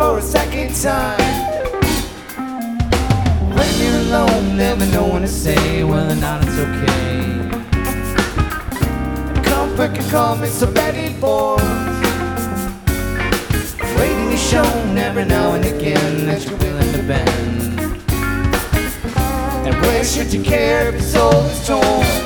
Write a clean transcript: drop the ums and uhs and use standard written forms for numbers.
for a second time. When you're alone, there'll be no one to say whether or not it's okay. Comfort can come in so many forms. Waiting is shown every now and again that you're willing to bend. And where should you care if your soul is torn?